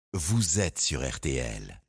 Vous êtes sur RTL.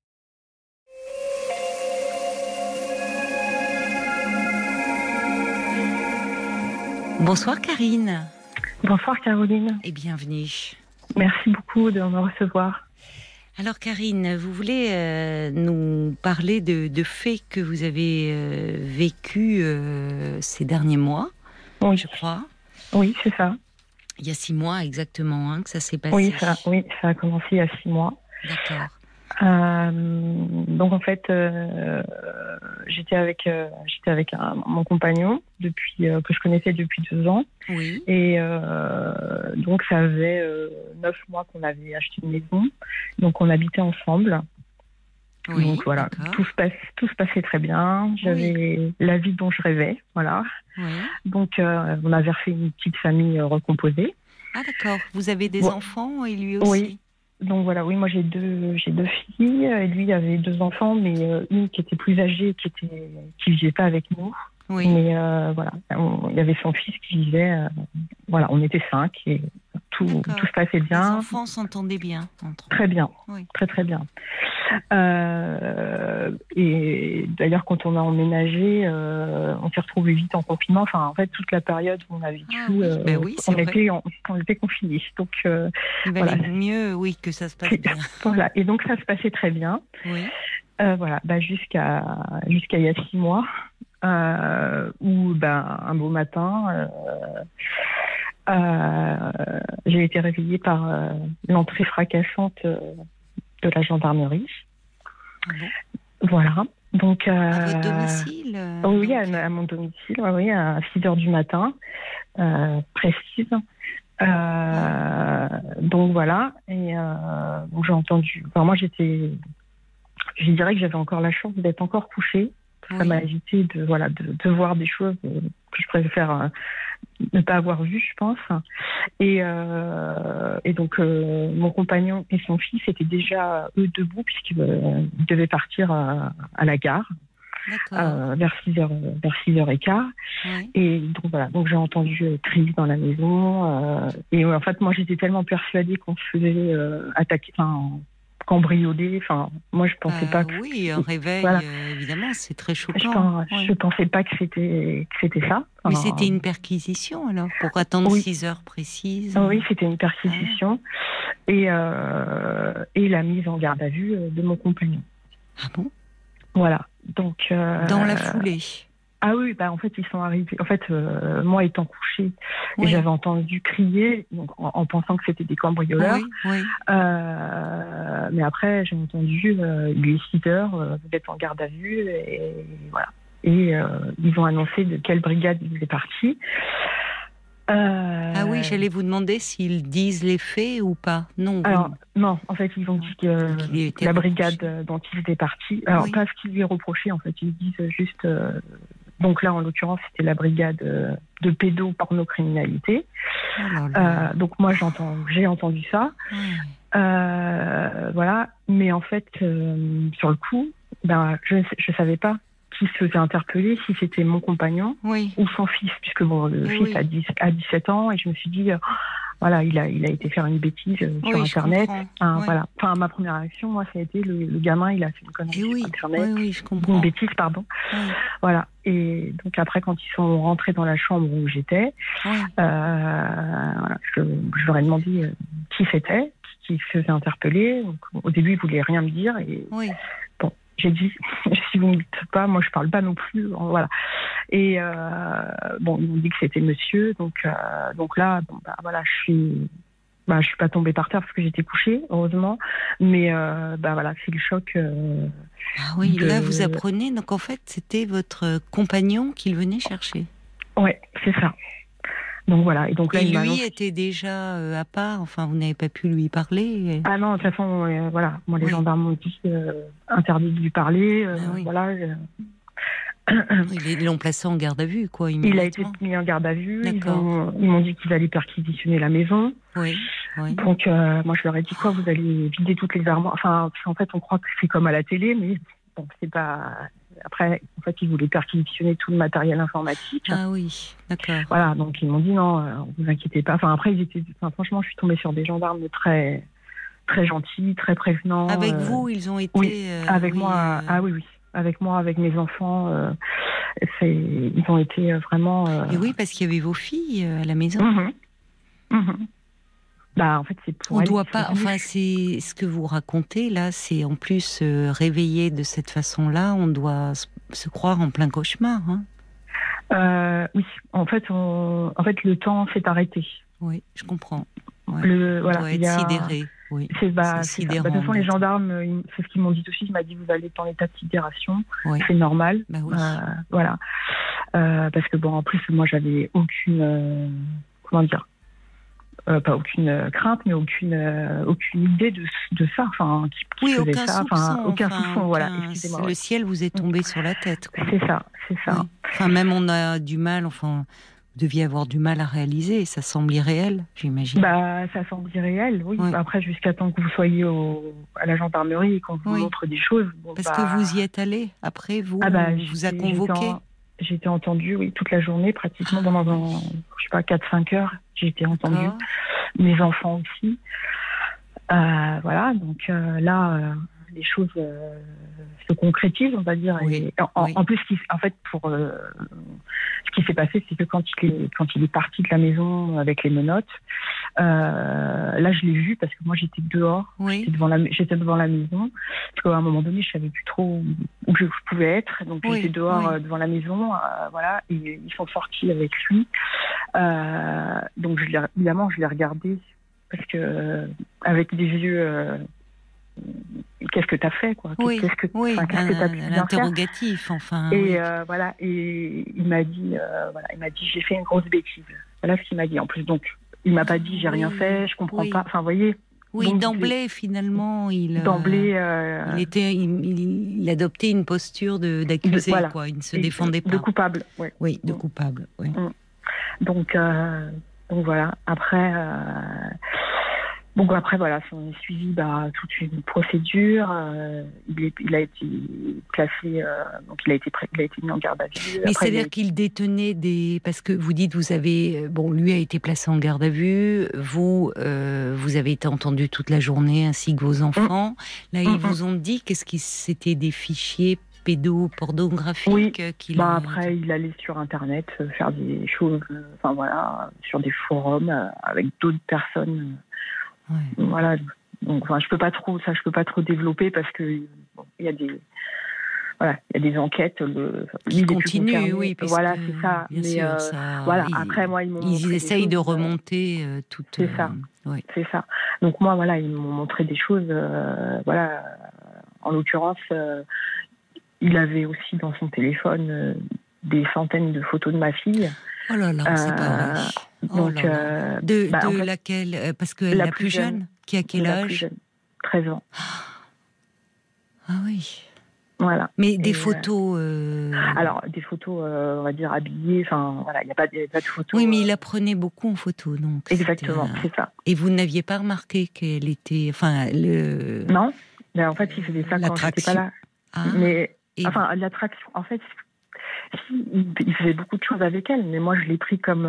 Bonsoir Karine. Bonsoir Caroline. Et bienvenue. Merci beaucoup de me recevoir. Alors Karine, vous voulez nous parler de faits que vous avez vécus ces derniers mois, Oui, je crois. oui, c'est ça. Il y a 6 mois exactement que ça s'est passé. Oui, ça a commencé il y a 6 mois. D'accord. Donc en fait, j'étais avec mon compagnon depuis que je connaissais depuis 2 ans. Oui. Et donc ça faisait 9 mois qu'on avait acheté une maison. Donc on habitait ensemble. Oui. Donc voilà, d'accord. tout se passait très bien. J'avais la vie dont je rêvais, voilà. Oui. Donc on avait refait une petite famille recomposée. Ah d'accord. Vous avez des enfants et lui aussi. Oui. Donc voilà, oui, moi j'ai deux filles, et lui avait 2 enfants, mais une qui était plus âgée, qui vivait pas avec nous. Oui. Mais voilà, il y avait son fils qui vivait. Voilà, on était 5 et tout se passait bien. Les enfants s'entendaient bien entre eux. Très bien, Oui. très bien. Et d'ailleurs, quand on a emménagé, on s'est retrouvés vite en confinement. Enfin, en fait, toute la période où on a vécu, oui, c'est vrai. on était confinés. Donc, Il valait mieux, oui, que ça se passe bien. Voilà. Et donc, ça se passait très bien. Oui. Voilà, jusqu'à il y a 6 mois, où un beau matin, j'ai été réveillée par l'entrée fracassante de la gendarmerie. Ah bon. Voilà. Donc, à votre domicile oui, donc... à mon domicile, oui, à 6h du matin, précise. Donc voilà. Et donc j'ai entendu. Enfin, moi, je dirais que j'avais encore la chance d'être encore couchée. Ça m'a évité de voir des choses que je préfère ne pas avoir vues, je pense. Et donc, mon compagnon et son fils étaient déjà, eux, debout, puisqu'ils devaient partir à la gare vers 6h15. Oui. Et donc, voilà. Donc, j'ai entendu cris dans la maison. Et en fait, moi, j'étais tellement persuadée qu'on se faisait attaquer, cambrioler. Enfin, moi, je pensais pas que... Oui, un réveil, voilà. Évidemment, c'est très choquant. Je pensais pas que c'était ça. Mais c'était une perquisition, alors, pour attendre 6 heures précises. Oui, c'était une perquisition. Et la mise en garde à vue de mon compagnon. Ah bon ? Voilà. Donc, dans la foulée. Ah oui, en fait, ils sont arrivés. En fait, moi étant couchée, j'avais entendu crier, donc, en pensant que c'était des cambrioleurs. Oui. Mais après, j'ai entendu, il est 6 heures, vous êtes en garde à vue, et voilà. Et ils ont annoncé de quelle brigade ils étaient partis. Ah oui, j'allais vous demander s'ils disent les faits ou pas. Non. Alors, non, en fait, ils ont dit que la brigade dont ils étaient partis. Alors, pas ce qui lui est reproché, en fait, ils disent juste. Donc là, en l'occurrence, c'était la brigade de pédopornocriminalité. Donc moi, j'ai entendu ça. Voilà. Mais en fait, sur le coup, je savais pas qui se faisait interpeller, si c'était mon compagnon ou son fils, puisque le fils a 17 ans, et je me suis dit, voilà, il a été faire une bêtise sur Internet. Voilà. Enfin, ma première réaction, moi, ça a été le gamin, il a fait une connerie sur Internet. Oui, je comprends. Une bêtise, pardon. Voilà. Et donc après, quand ils sont rentrés dans la chambre où j'étais, voilà, je leur ai demandé qui c'était, qui se faisait interpeller. Donc, au début, ils voulaient rien me dire. Et bon, j'ai dit, si vous ne me dites pas, moi je parle pas non plus. Voilà. Et bon, ils m'ont dit que c'était monsieur. Donc là, voilà, je suis pas tombée par terre parce que j'étais couchée, heureusement. Mais voilà, c'est le choc. Ah oui, là vous apprenez. Donc en fait, c'était votre compagnon qu'il venait chercher. Ouais, c'est ça. Donc voilà. Et donc là, lui était déjà à part. Enfin, vous n'avez pas pu lui parler. Ah non, de toute façon, voilà. Moi, les gendarmes m'ont dit interdit de lui parler. Voilà. Ils l'ont placé en garde à vue, quoi. Il a été mis en garde à vue. Ils m'ont dit qu'ils allaient perquisitionner la maison. Oui. Donc, moi, je leur ai dit quoi ? Vous allez vider toutes les armoires. Enfin, en fait, on croit que c'est comme à la télé, mais bon, c'est pas. Après, en fait, ils voulaient perquisitionner tout le matériel informatique. Ah oui, d'accord. Voilà, donc ils m'ont dit non, vous inquiétez pas. Enfin, après, franchement, je suis tombée sur des gendarmes très, très gentils, très prévenants. Avec vous, ils ont été. Oui, avec moi. Ah oui, oui. Avec moi, avec mes enfants, ils ont été vraiment. Et oui, parce qu'il y avait vos filles à la maison. Bah, en fait, c'est pour on elles doit qui pas. sont venues. Enfin, c'est ce que vous racontez là. C'est en plus réveillé de cette façon-là. On doit se croire en plein cauchemar. Hein. Oui, en fait, le temps s'est arrêté. Oui, je comprends. Ouais. On doit être sidéré. Oui. C'est sidérant. De toute façon, les gendarmes, c'est ce qu'ils m'ont dit aussi. Ils m'ont dit, vous allez être en état de sidération. Oui. C'est normal. Bah oui. Voilà. Parce que bon, en plus, moi, j'avais aucune, comment dire, pas aucune crainte, mais aucune idée de ça. Enfin, qui oui, faisait aucun ça. soupçon. Aucun soupçon. Voilà. Excusez-moi. Le ciel vous est tombé sur la tête. Quoi. C'est ça. Oui. Enfin, même on a du mal. Enfin. Vous deviez avoir du mal à réaliser, ça semble irréel, j'imagine. Bah, ça semble irréel, oui. Oui. Après, jusqu'à temps que vous soyez à la gendarmerie et qu'on vous montre des choses. Bon, parce que vous y êtes allé, après, vous vous a convoqué. J'ai été entendue, oui, toute la journée, pratiquement, pendant, je sais pas, 4-5 heures, j'ai été entendue. Mes enfants aussi. Voilà, donc là, les choses se concrétisent, on va dire. Oui. Et en plus, en fait, ce qui s'est passé, c'est que quand il est parti de la maison avec les menottes, là, je l'ai vu parce que moi, j'étais dehors, j'étais devant la maison, parce qu'à un moment donné, je savais plus trop où je pouvais être, donc j'étais dehors devant la maison, voilà, et ils sont sortis avec lui. Donc, évidemment, je l'ai regardé parce que avec des yeux. Qu'est-ce que tu as fait, quoi? Qu'est-ce que tu as pu bien l'interrogatif, faire enfin. Et voilà, et il m'a dit, j'ai fait une grosse bêtise. Voilà ce qu'il m'a dit. En plus, donc, il m'a pas dit j'ai rien fait, je comprends pas. Enfin, vous voyez. Oui, donc, d'emblée, finalement, il adoptait une posture d'accusé, quoi. Il ne se défendait pas. De coupable, oui. Oui, de coupable, oui. Donc voilà. Après, voilà, on a suivi toute une procédure. Il a été placé, donc il a été mis en garde à vue. Mais c'est-à-dire qu'il détenait parce que vous dites, vous avez, lui a été placé en garde à vue, vous avez été entendu toute la journée, ainsi que vos enfants. Là, ils vous ont dit qu'est-ce qui c'était des fichiers pédopornographiques. Oui. Après, il allait sur Internet faire des choses, enfin voilà, sur des forums avec d'autres personnes. Voilà, donc je peux pas trop développer parce que il y a des enquêtes qui continuent, oui. Voilà, c'est ça. Bien sûr, ça, voilà. Après, moi, ils essayent de remonter tout. C'est ça. C'est ça. Donc moi, voilà, ils m'ont montré des choses. Voilà, en l'occurrence, il avait aussi dans son téléphone des centaines de photos de ma fille. Oh là là, c'est pas vrai. Donc, de laquelle parce qu'elle est la plus jeune, qui a quel âge? 13 ans. Ah oui. Voilà. Mais des photos. Alors des photos, on va dire habillées. Enfin voilà, il n'y a pas de photos. Oui, mais il la prenait beaucoup en photo, donc. Exactement, c'est ça. Et vous n'aviez pas remarqué qu'elle était, Non, mais en fait, il faisait ça quand j'étais pas là. Ah. Mais l'attraction, en fait. Il faisait beaucoup de choses avec elle, mais moi je l'ai pris comme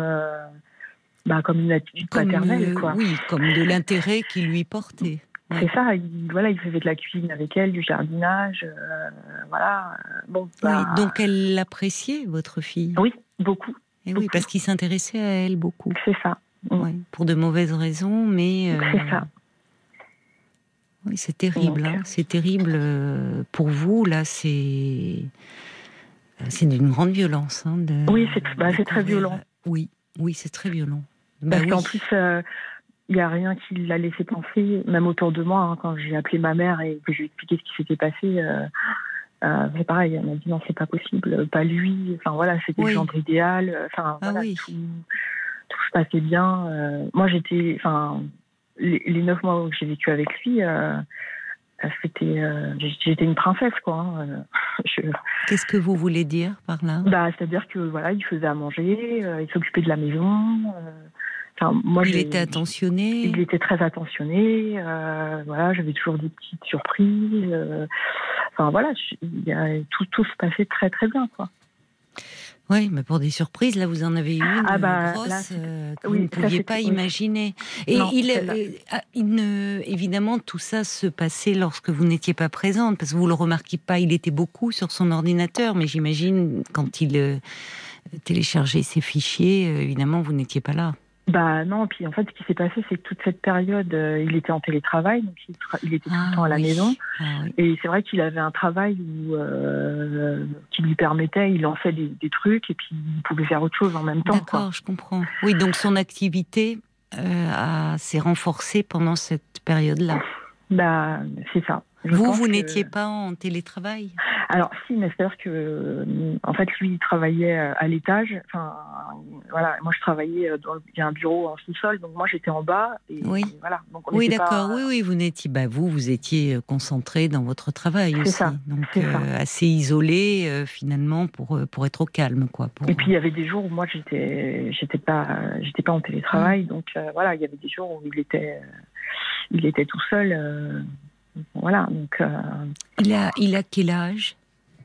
une attitude paternelle, quoi. Oui, comme de l'intérêt qu'il lui portait. C'est ça. Il faisait de la cuisine avec elle, du jardinage, voilà. Oui, donc elle l'appréciait, votre fille. Oui, beaucoup. Et oui, parce qu'il s'intéressait à elle beaucoup. C'est ça. Oui, pour de mauvaises raisons, mais. C'est ça. Oui, c'est terrible. Donc, c'est terrible pour vous. Là, c'est d'une grande violence. Oui, c'est très violent. Oui, c'est très violent. Parce qu'en plus, il n'y a rien qui l'a laissé penser, même autour de moi, quand j'ai appelé ma mère et que je lui ai expliqué ce qui s'était passé, c'est pareil, elle m'a dit non, c'est pas possible, pas lui. Enfin voilà, c'était le genre idéal. Enfin tout se passait bien. Moi, j'étais, les 9 mois que j'ai vécu avec lui. J'étais une princesse, quoi. Qu'est-ce que vous voulez dire par là? C'est-à-dire que voilà, il faisait à manger, il s'occupait de la maison. Moi, il était attentionné. Il était très attentionné. Voilà, j'avais toujours des petites surprises. Voilà, tout se passait très très bien, quoi. Oui, mais pour des surprises, là, vous en avez une grosse là, que vous ne pouviez pas imaginer. Et non, évidemment, tout ça se passait lorsque vous n'étiez pas présente, parce que vous le remarquiez pas. Il était beaucoup sur son ordinateur, mais j'imagine quand il téléchargeait ses fichiers, évidemment, vous n'étiez pas là. Non, puis en fait, ce qui s'est passé, c'est que toute cette période, il était en télétravail, donc il était tout le temps à la maison. Et c'est vrai qu'il avait un travail qui lui permettait, il lançait des trucs, et puis il pouvait faire autre chose en même temps. D'accord, je comprends. Oui, donc son activité s'est renforcée pendant cette période-là. C'est ça. Vous n'étiez pas en télétravail ? Alors si, mais c'est-à-dire que en fait lui il travaillait à l'étage. Enfin voilà, moi je travaillais il y a un bureau en sous-sol, donc moi j'étais en bas. Et voilà. Donc on d'accord. Oui, vous n'étiez. Vous étiez concentré dans votre travail aussi. Ça. Donc assez isolé finalement pour être au calme, quoi. Et puis il y avait des jours où moi j'étais pas en télétravail, donc voilà, il y avait des jours où il était tout seul. Voilà, donc. Il a quel âge ?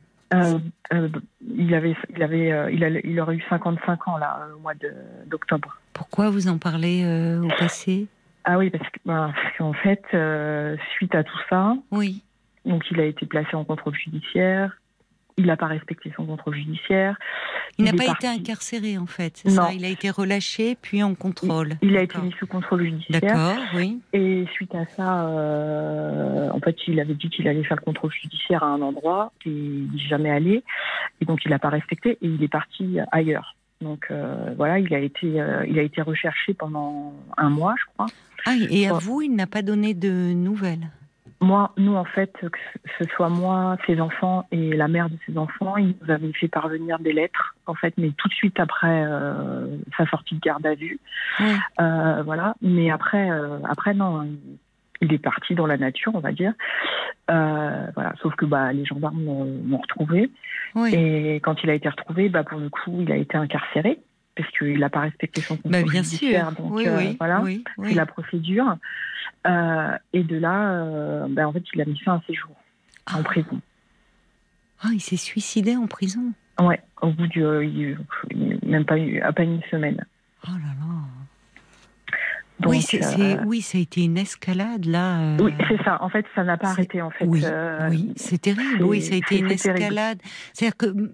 Il aurait eu 55 ans là au mois d'octobre. Pourquoi vous en parlez au passé ? Ah oui, parce qu'en fait, suite à tout ça, donc il a été placé en contrôle judiciaire. Il n'a pas respecté son contrôle judiciaire. Il n'a pas été incarcéré, en fait, c'est ça ? Il a été relâché, puis en contrôle. Il a été mis sous contrôle judiciaire. D'accord, oui. Et suite à ça, en fait, il avait dit qu'il allait faire le contrôle judiciaire à un endroit, et il n'est jamais allé. Et donc, il n'a pas respecté, et il est parti ailleurs. Donc, voilà, il a été recherché pendant 1 mois, je crois. Ah, et à vous, il n'a pas donné de nouvelles ? Nous, en fait, que ce soit moi, ses enfants et la mère de ses enfants, ils nous avaient fait parvenir des lettres, en fait, mais tout de suite après sa sortie de garde à vue. Voilà. Mais après, non, il est parti dans la nature, on va dire. Voilà. Sauf que les gendarmes l'ont retrouvé. Et quand il a été retrouvé, pour le coup, il a été incarcéré parce qu'il n'a pas respecté son contrôle judiciaire. Donc voilà, c'est la procédure. Et de là, en fait, il a mis fin à ses jours en prison. Ah, il s'est suicidé en prison ? Ouais, au bout même pas à peine une semaine. Oh là là. Donc, ça a été une escalade là. Oui, c'est ça. En fait, ça n'a pas arrêté en fait. Oui, c'est terrible. Oui, ça a été une escalade. C'est-à-dire que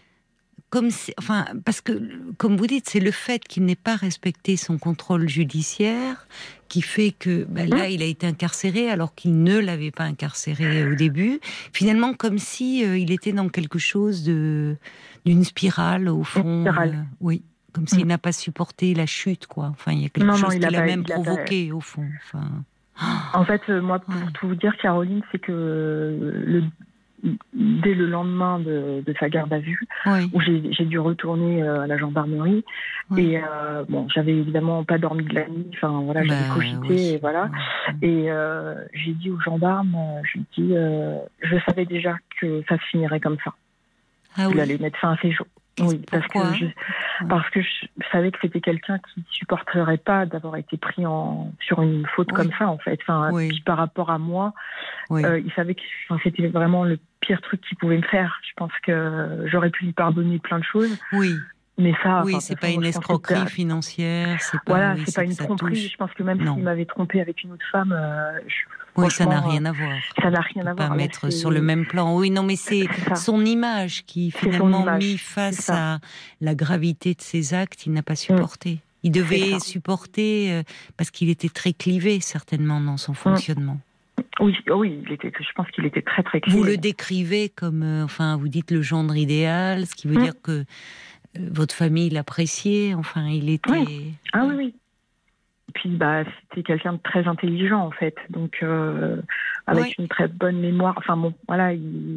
parce que, comme vous dites, c'est le fait qu'il n'ait pas respecté son contrôle judiciaire qui fait que là, il a été incarcéré alors qu'il ne l'avait pas incarcéré au début. Finalement, comme si il était dans quelque chose d'une spirale au fond. Oui, comme s'il n'a pas supporté la chute, quoi. Enfin, il y a quelque chose qu'il a même provoqué au fond. Enfin. En fait, moi, pour tout vous dire, Caroline, c'est que dès le lendemain de sa garde à vue, où j'ai dû retourner à la gendarmerie, et j'avais évidemment pas dormi de la nuit, enfin voilà, j'avais cogité, et voilà, et j'ai dit aux gendarmes, je savais déjà que ça se finirait comme ça, qu'il allait mettre fin à ses jours. Oui, parce que je savais que c'était quelqu'un qui supporterait pas d'avoir été pris sur une faute comme ça, en fait. Enfin, puis par rapport à moi, il savait que c'était vraiment le pire truc qu'il pouvait me faire. Je pense que j'aurais pu lui pardonner plein de choses. Oui. Mais ça, c'est pas une escroquerie financière, c'est pas, c'est pas une tromperie. Je pense que même s'il m'avait trompé avec une autre femme, ça n'a rien à voir. Ça n'a rien à voir. Pas mettre sur le même plan. Oui, non, mais c'est son image qui finalement mis face à la gravité de ses actes, il n'a pas supporté. Il devait supporter parce qu'il était très clivé certainement dans son fonctionnement. Oui, je pense qu'il était très très clivé. Vous le décrivez comme, vous dites le gendre idéal, ce qui veut dire que votre famille l'appréciait, il était... Oui. Ah oui. Et puis, c'était quelqu'un de très intelligent, en fait. Donc, avec une très bonne mémoire. Enfin, bon, voilà.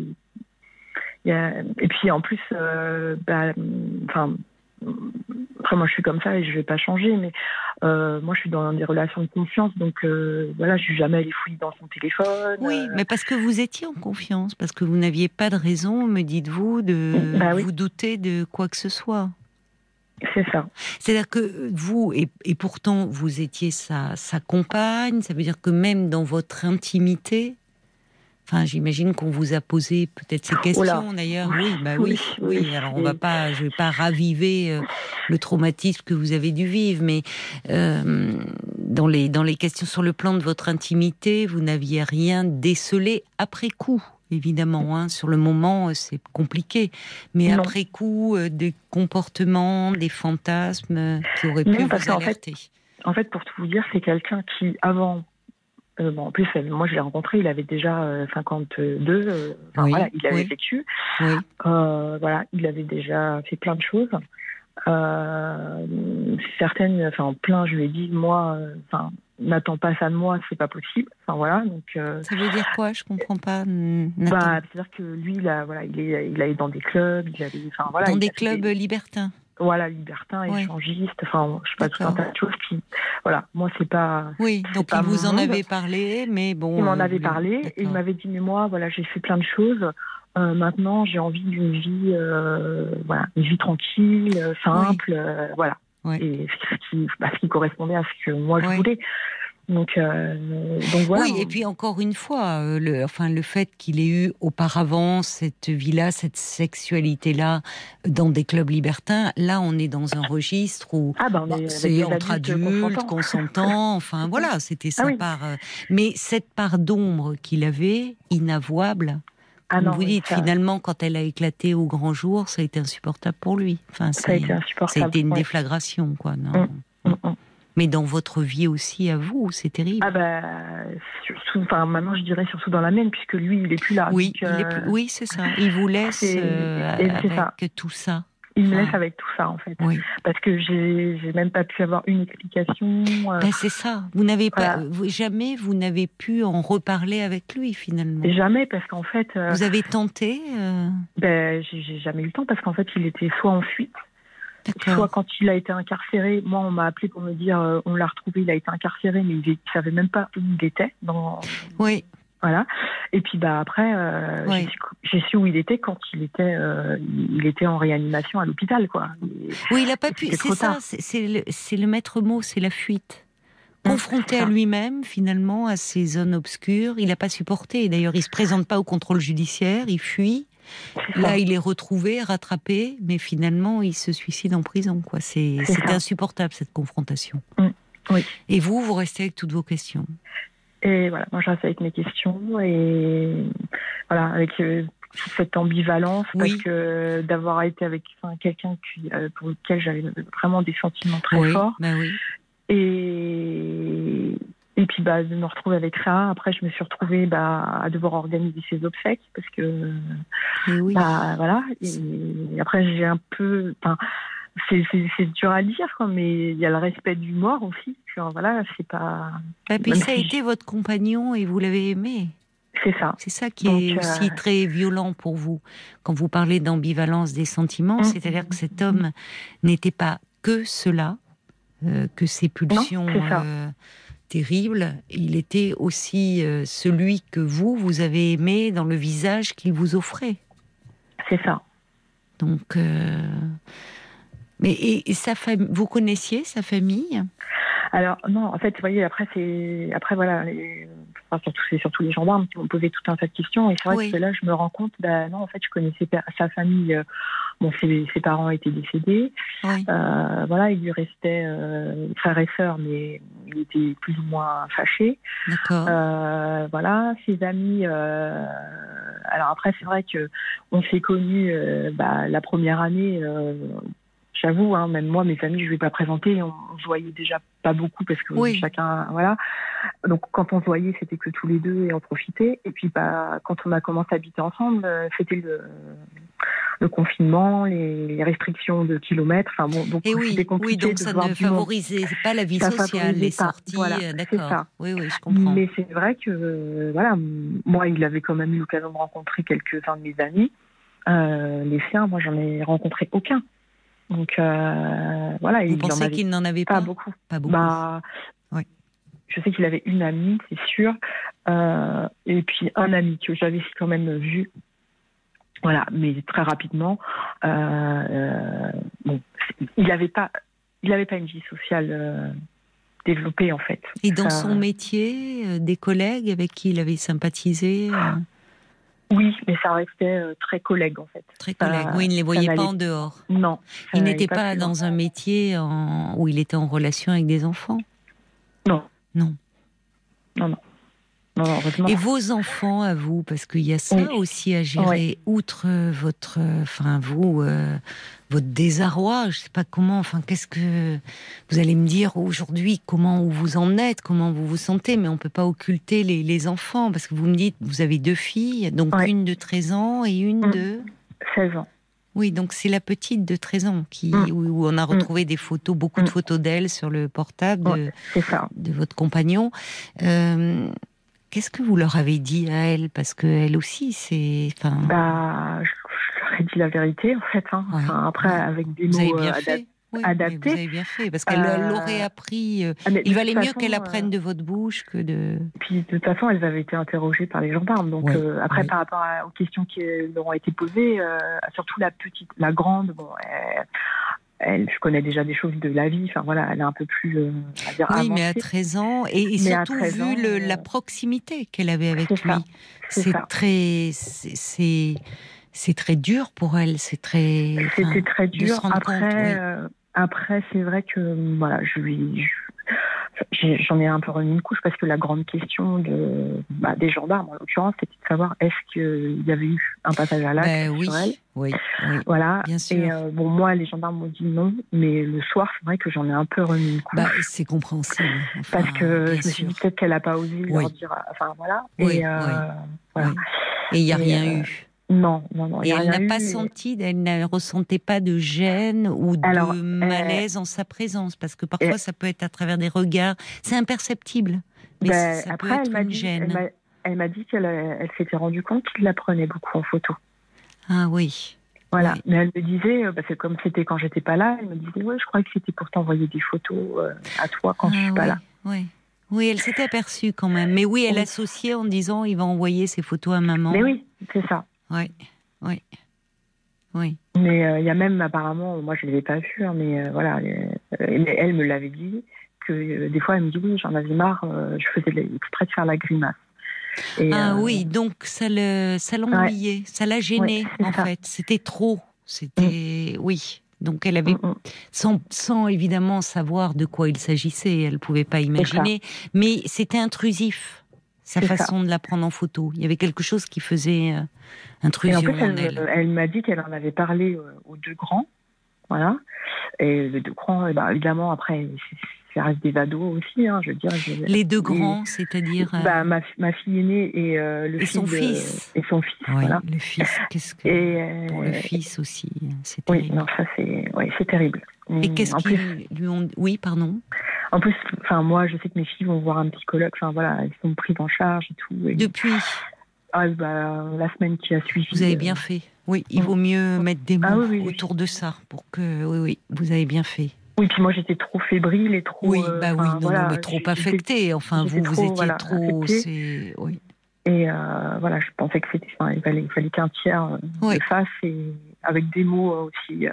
Et puis, en plus, après, moi, je suis comme ça et je vais pas changer, mais moi, je suis dans des relations de confiance, donc voilà, je suis jamais allée fouiller dans son téléphone. Oui, mais parce que vous étiez en confiance, parce que vous n'aviez pas de raison, me dites-vous, de vous douter de quoi que ce soit. C'est ça. C'est-à-dire que vous, et pourtant, vous étiez sa compagne, ça veut dire que même dans votre intimité, Enfin, j'imagine qu'on vous a posé peut-être ces questions, d'ailleurs. Oui. Alors, je vais pas raviver le traumatisme que vous avez dû vivre, mais dans les questions sur le plan de votre intimité, vous n'aviez rien décelé après coup. Évidemment, hein, sur le moment, c'est compliqué. Mais après coup, des comportements, des fantasmes qui auraient pu vous alerter. En fait, pour tout vous dire, c'est quelqu'un qui, avant... en plus, moi, je l'ai rencontré, il avait déjà 52. Voilà, il avait vécu. Oui. Il avait déjà fait plein de choses. Certaines, plein, je lui ai dit, moi, n'attends pas ça de moi, c'est pas possible. Donc. Ça veut dire quoi? Je comprends pas. C'est-à-dire que lui, il allait dans des clubs, dans des clubs libertins. Voilà, libertin, échangiste, je sais pas, tout un tas de choses qui, moi, c'est pas... Oui, donc il vous en avait parlé, mais bon... Il m'en avait parlé, et il m'avait dit, mais moi, j'ai fait plein de choses, maintenant, j'ai envie d'une vie, une vie tranquille, simple, Et ce qui correspondait à ce que moi, je voulais. Donc voilà. Oui, et puis encore une fois, le fait qu'il ait eu auparavant cette vie-là, cette sexualité-là, dans des clubs libertins, là on est dans un registre où c'est entre adultes, consentants, voilà, c'était sa part. Mais cette part d'ombre qu'il avait, inavouable, comme vous dites, finalement, quand elle a éclaté au grand jour, ça a été insupportable pour lui. Ça a été insupportable. Ça a été une déflagration, quoi, non Mais dans votre vie aussi, à vous, c'est terrible. Surtout, maintenant je dirais surtout dans la mienne, puisque lui, il est plus là. Oui, oui, c'est ça. Il vous laisse avec tout ça. Il me laisse avec tout ça, en fait. Oui. Parce que j'ai même pas pu avoir une explication. C'est ça. Vous n'avez pas, jamais vous n'avez pu en reparler avec lui, finalement. Jamais, parce qu'en fait. Vous avez tenté. J'ai jamais eu le temps, parce qu'en fait, il était soit en fuite. Soit quand il a été incarcéré, moi on m'a appelé pour me dire on l'a retrouvé, il a été incarcéré, mais il savait même pas où il était. Oui. Voilà. Et puis après, j'ai su où il était quand il était en réanimation à l'hôpital, quoi. Oui, il a pas pu. C'est ça. C'est le maître mot, c'est la fuite. Confronté à lui-même, finalement, à ces zones obscures, il n'a pas supporté. D'ailleurs, il se présente pas au contrôle judiciaire, il fuit. Là, il est retrouvé, rattrapé, mais finalement, il se suicide en prison, quoi. C'est insupportable, cette confrontation. Oui. Et vous restez avec toutes vos questions. Et voilà, moi, je reste avec mes questions et voilà, avec cette ambivalence, parce que d'avoir été avec quelqu'un pour lequel j'avais vraiment des sentiments très forts. Et puis de me retrouver avec ça. Après, je me suis retrouvée à devoir organiser ses obsèques, parce que voilà. Et après, j'ai un peu, c'est dur à dire, quoi, mais il y a le respect du mort aussi. Voilà, c'est pas. Et puis ça a été votre compagnon et vous l'avez aimé. C'est ça. C'est ça qui est aussi très violent pour vous. Quand vous parlez d'ambivalence des sentiments, c'est-à-dire que cet homme n'était pas que cela, que ses pulsions terribles. Il était aussi celui que vous avez aimé dans le visage qu'il vous offrait. C'est ça. Donc. Mais sa famille, vous connaissiez sa famille? Alors non, en fait, vous voyez, après voilà, c'est surtout les gendarmes qui m'ont posé tout un tas de questions, et c'est vrai que là, je me rends compte, non, en fait, je connaissais sa famille. Ses parents étaient décédés. Voilà, il lui restait frères et sœurs, mais il était plus ou moins fâché. D'accord. Voilà, ses amis. Alors après, c'est vrai que on s'est connus la première année. J'avoue, même moi, mes amis, je ne vais pas présenter. On se voyait déjà pas beaucoup, parce que chacun, voilà. Donc, quand on se voyait, c'était que tous les deux, et on profitait. Et puis, quand on a commencé à habiter ensemble, c'était le confinement, les restrictions de kilomètres. Donc c'était compliqué. Donc ça ne favorisait pas la vie sociale, les sorties. Voilà, d'accord. Ça. Oui, je comprends. Mais c'est vrai que, moi, il avait quand même eu l'occasion de rencontrer quelques-uns de mes amis. Les siens, moi, j'en ai rencontré aucun. Donc voilà. Vous pensez qu'il n'en avait pas beaucoup. Pas beaucoup. Je sais qu'il avait une amie, c'est sûr, et puis un ami que j'avais quand même vu. Voilà, mais très rapidement. Il n'avait pas une vie sociale développée, en fait. Et dans son métier, des collègues avec qui il avait sympathisé Oui, mais ça restait très collègue, en fait. Très collègue. Oui, il ne les voyait pas en dehors. Non. Il n'était pas dans un métier où il était en relation avec des enfants? Non. Non. Non, heureusement. Et vos enfants, à vous, parce qu'il y a ça aussi à gérer, outre votre, votre désarroi, je sais pas comment, qu'est-ce que vous allez me dire aujourd'hui, comment vous en êtes, comment vous vous sentez, mais on peut pas occulter les enfants, parce que vous me dites, vous avez 2 filles, donc une de 13 ans et une de 16 ans. Oui, donc c'est la petite de 13 ans où on a retrouvé des photos, beaucoup de photos d'elle sur le portable de votre compagnon. Qu'est-ce que vous leur avez dit à elle? Parce qu'elle aussi, c'est... je leur ai dit la vérité, en fait. Après, avec des mots adaptés. Vous avez bien fait, parce qu'elle l'aurait appris. Il valait mieux qu'elle apprenne de votre bouche que de... Puis, de toute façon, elles avaient été interrogées par les gendarmes. Donc, après, par rapport aux questions qui leur ont été posées, surtout la grande, je connais déjà des choses de la vie. Elle est un peu plus, avancée. Mais à 13 ans, et surtout vu la proximité qu'elle avait avec lui. C'est très dur pour elle. C'était très dur. Après, c'est vrai que j'en ai un peu remis une couche, parce que la grande question des gendarmes, en l'occurrence, c'était de savoir est-ce qu'il y avait eu un passage à l'acte sur elle. Oui, voilà. Bien sûr. Et moi, les gendarmes m'ont dit non, mais le soir, c'est vrai que j'en ai un peu remis une couche. C'est compréhensible. Parce que je me suis dit peut-être qu'elle n'a pas osé leur dire. Voilà. Et il n'y a rien eu. Non. Et elle n'a pas senti, elle ne ressentait pas de gêne ou de malaise en sa présence, parce que parfois ça peut être à travers des regards, c'est imperceptible. Mais ça après, peut être une gêne. Elle m'a dit qu'elle s'était rendue compte qu'il la prenait beaucoup en photo. Ah oui. Voilà, mais elle me disait, c'est comme c'était quand j'étais pas là, elle me disait, je croyais que c'était pour t'envoyer des photos à toi quand je suis pas là. Oui, elle s'était aperçue quand même. Mais oui, elle associait en disant, il va envoyer ses photos à maman. Mais oui, c'est ça. Oui. Mais il y a même apparemment, moi je ne l'ai pas vu, mais elle me l'avait dit, que des fois elle me dit oui, j'en avais marre, je faisais exprès de faire la grimace. Et, donc ça l'ennuyait, ça la gênait en fait. C'était trop, Donc elle avait, sans évidemment savoir de quoi il s'agissait, elle pouvait pas imaginer, mais c'était intrusif. Sa façon de la prendre en photo. Il y avait quelque chose qui faisait intrusion en elle. Elle m'a dit qu'elle en avait parlé aux 2 grands. Voilà. Et les 2 grands, évidemment, après, ça reste des ados aussi. Je veux dire, les 2 grands, c'est-à-dire ma fille aînée et son fils. Et son fils, voilà. Le fils, qu'est-ce que... Pour le fils aussi, c'est terrible. Oui, non, ça c'est terrible. Et qu'est-ce qu'ils lui ont... Oui, pardon. En plus, moi, je sais que mes filles vont voir un psychologue. Elles sont prises en charge et tout. Et... Depuis la semaine qui a suivi. Vous avez bien fait. Oui, il vaut mieux mettre des mots autour de ça pour que... Oui, vous avez bien fait. Oui, puis moi, j'étais trop fébrile et trop... mais trop affectée. Enfin, vous étiez trop... Oui. Et je pensais que c'était... il fallait qu'un tiers le fasse, et avec des mots aussi...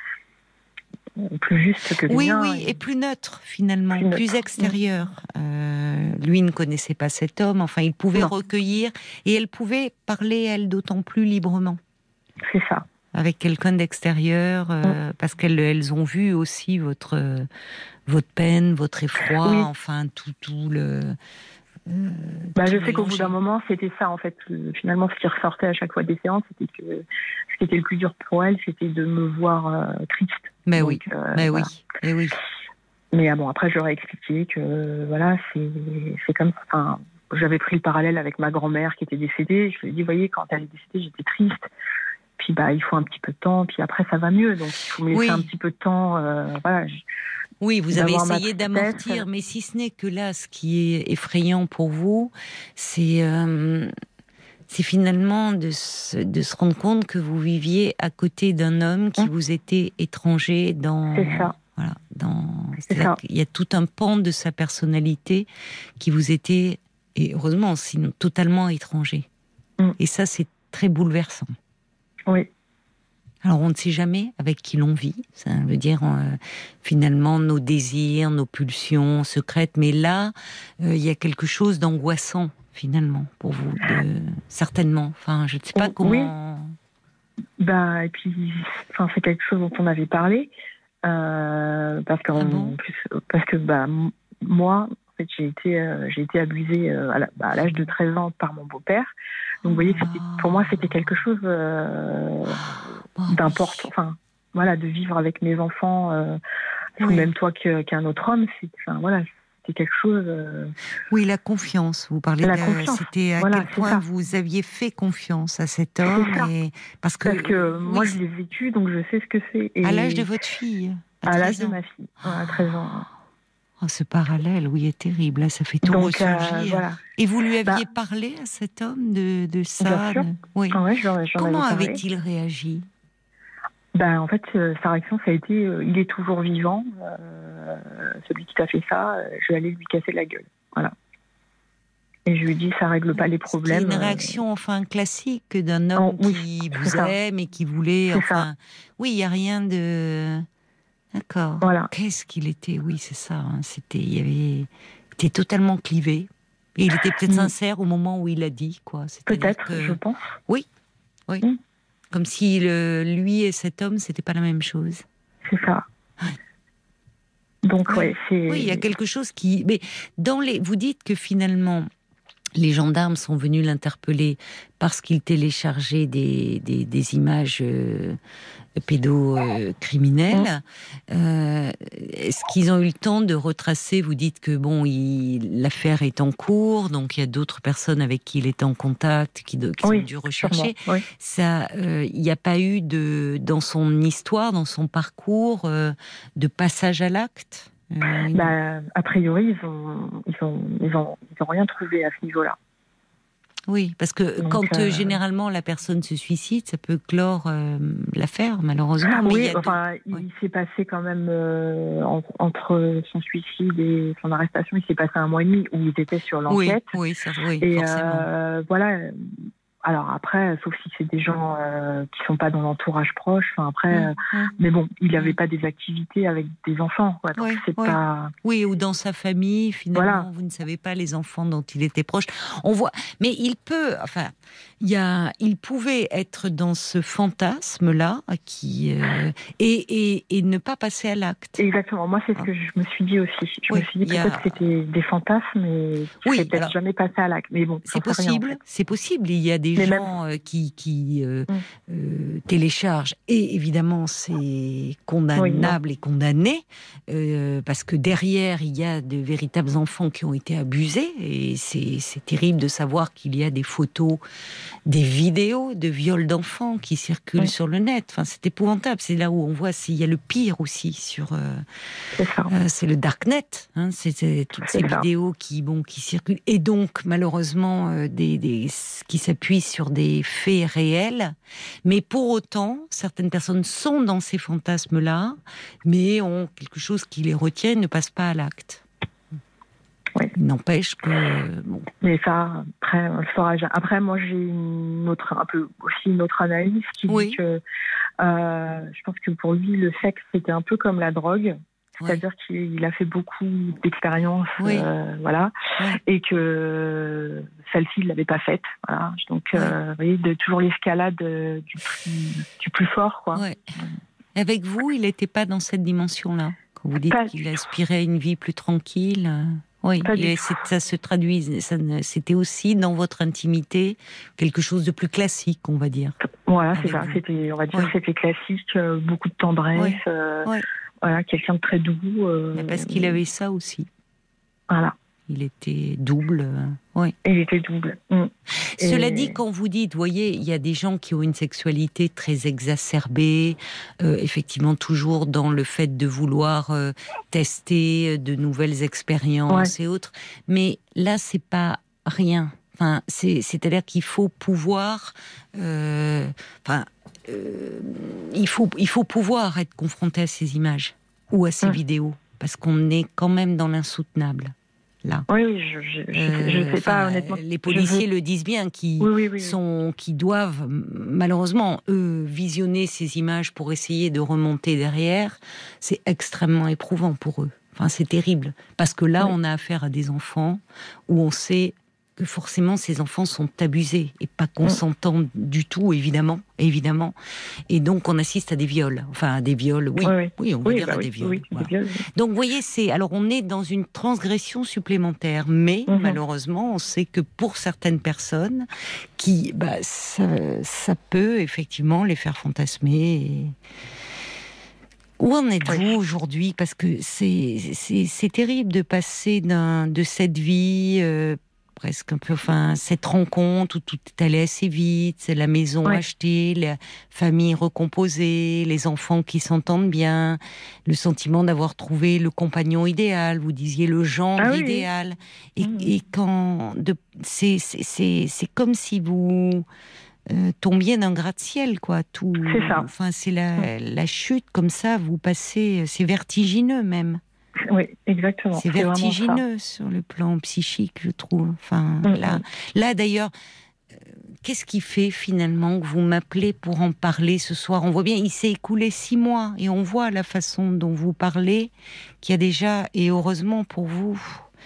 plus juste que les miens. Oui, et plus neutre finalement, plus extérieur. Lui ne connaissait pas cet homme, il pouvait recueillir, et elle pouvait parler, elle, d'autant plus librement. C'est ça. Avec quelqu'un d'extérieur, parce qu'elles ont vu aussi votre peine, votre effroi, tout le... je sais qu'au bout d'un moment, c'était ça, en fait. Finalement, ce qui ressortait à chaque fois des séances, c'était que ce qui était le plus dur pour elle, c'était de me voir triste. Mais oui. Mais après, je leur ai expliqué que, c'est comme ça. J'avais pris le parallèle avec ma grand-mère qui était décédée. Je lui ai dit, voyez, quand elle est décédée, j'étais triste. Puis, il faut un petit peu de temps. Puis après, ça va mieux. Donc, il faut me laisser un petit peu de temps. Oui, vous avez essayé d'amortir, mais si ce n'est que là, ce qui est effrayant pour vous, c'est finalement de se rendre compte que vous viviez à côté d'un homme qui vous était étranger dans... C'est ça. Voilà, il y a tout un pan de sa personnalité qui vous était, et heureusement, sinon totalement étranger. Et ça, c'est très bouleversant. Oui. Alors, on ne sait jamais avec qui l'on vit. Ça veut dire, finalement, nos désirs, nos pulsions secrètes. Mais là, il y a quelque chose d'angoissant, finalement, pour vous, certainement. Enfin, je ne sais pas comment... Oui. Et puis, c'est quelque chose dont on avait parlé, parce que moi, en fait, j'ai été abusée à l'âge de 13 ans par mon beau-père. Donc, vous voyez, pour moi, c'était quelque chose d'important. Enfin, voilà, de vivre avec mes enfants sous le même toit qu'un autre homme, c'était quelque chose... Oui, la confiance. Vous parlez la confiance. C'était à quel point vous aviez fait confiance à cet homme. Parce que moi, je l'ai vécu, donc je sais ce que c'est. À l'âge de votre fille? À l'âge de ma fille, à 13 ans. Oh, ce parallèle, oui, est terrible. Là, ça fait tout ressurgir. Voilà. Et vous lui aviez parlé à cet homme de ça? Bien sûr. Oui. Comment avais avait-il réagi? En fait, sa réaction, ça a été il est toujours vivant. Celui qui t'a fait ça, je vais aller lui casser la gueule. Voilà. Et je lui ai dit, ça règle pas les problèmes. C'est une réaction, classique d'un homme qui vous aime et qui voulait. Oui, il n'y a rien de. D'accord. Voilà. Qu'est-ce qu'il était? Oui, c'est ça. Il était totalement clivé. Et il était peut-être sincère au moment où il l'a dit, quoi. Peut-être, je pense. Oui. Comme si lui et cet homme, c'était pas la même chose. C'est ça. Donc, c'est... Oui, il y a quelque chose qui... Mais vous dites que finalement, les gendarmes sont venus l'interpeller parce qu'il téléchargeait des images pédocriminelles. Est-ce qu'ils ont eu le temps de retracer? Vous dites que l'affaire est en cours, donc il y a d'autres personnes avec qui il est en contact, qui ont dû rechercher. Ça, il n'y a pas eu dans son histoire, dans son parcours, de passage à l'acte? A priori, ils ont rien trouvé à ce niveau-là. Oui, parce que généralement la personne se suicide, ça peut clore l'affaire, malheureusement. Mais il s'est passé quand même entre son suicide et son arrestation, il s'est passé 1 mois et demi où ils étaient sur l'enquête. Oui, forcément. Voilà. Alors après, sauf si c'est des gens qui sont pas dans l'entourage proche. Mais bon, il n'avait pas des activités avec des enfants. Quoi, donc pas... Oui, ou dans sa famille, finalement, vous ne savez pas les enfants dont il était proche. On voit, mais il pouvait être dans ce fantasme-là et ne pas passer à l'acte. Exactement. Moi, c'est ce que je me suis dit aussi. Je me suis dit peut-être que c'était des fantasmes et qui ne peut-être jamais passé à l'acte. Mais bon, c'est possible. C'est possible. Il y a des gens qui téléchargent, et évidemment c'est condamnable et condamné, parce que derrière il y a de véritables enfants qui ont été abusés, et c'est terrible de savoir qu'il y a des photos, des vidéos de viols d'enfants qui circulent sur le net. C'est épouvantable. C'est là où on voit s'il y a le pire aussi c'est le darknet. C'est toutes ces vidéos qui circulent, et donc malheureusement qui s'appuient sur des faits réels, mais pour autant, certaines personnes sont dans ces fantasmes-là, mais ont quelque chose qui les retient et ne passent pas à l'acte. Il n'empêche que... Mais ça, après, on le saura jamais. Après, moi, j'ai une autre analyse qui dit que je pense que pour lui, le sexe, c'était un peu comme la drogue. C'est-à-dire qu'il a fait beaucoup d'expériences, et que celle-ci, il l'avait pas faite. Voilà. Donc, vous voyez, toujours l'escalade du plus fort, quoi. Avec vous, il n'était pas dans cette dimension-là. Quand vous dites qu'il aspirait à une vie plus tranquille, ça se traduit. C'était aussi dans votre intimité quelque chose de plus classique, on va dire. Voilà, c'est ça. On va dire que c'était classique, beaucoup de tendresse. Voilà, quelqu'un de très doux. Mais parce qu'il avait ça aussi. Voilà. Il était double. Il était double. Cela dit, quand vous dites, voyez, il y a des gens qui ont une sexualité très exacerbée, effectivement toujours dans le fait de vouloir tester de nouvelles expériences et autres. Mais là, c'est pas rien. C'est-à-dire qu'il faut pouvoir... il faut pouvoir être confronté à ces images ou à ces vidéos, parce qu'on est quand même dans l'insoutenable. Là. Oui, je sais pas, honnêtement. Les policiers le disent bien, qui doivent, malheureusement, visionner ces images pour essayer de remonter derrière. C'est extrêmement éprouvant pour eux. C'est terrible. Parce que là, on a affaire à des enfants où on sait que forcément ces enfants sont abusés et pas consentants du tout, évidemment. Et donc on assiste à des viols. Enfin, à des viols, oui, on va dire à des viols. Oui, voilà. des viols. Donc vous voyez, alors on est dans une transgression supplémentaire, mais malheureusement, on sait que pour certaines personnes, ça peut effectivement les faire fantasmer. Où en êtes-vous aujourd'hui ? Parce que c'est terrible de passer de cette vie presque un peu, cette rencontre où tout est allé assez vite, c'est la maison achetée, la famille recomposée, les enfants qui s'entendent bien, le sentiment d'avoir trouvé le compagnon idéal, vous disiez le genre idéal, et quand c'est comme si vous tombiez d'un gratte-ciel, quoi. Tout, c'est ça. Enfin, c'est la chute comme ça. Vous passez, c'est vertigineux même. Oui, exactement. C'est vertigineux sur le plan psychique, je trouve. Enfin, là d'ailleurs, qu'est-ce qui fait finalement que vous m'appelez pour en parler ce soir ? On voit bien, il s'est écoulé 6 mois et on voit la façon dont vous parlez qu'il y a déjà, et heureusement pour vous,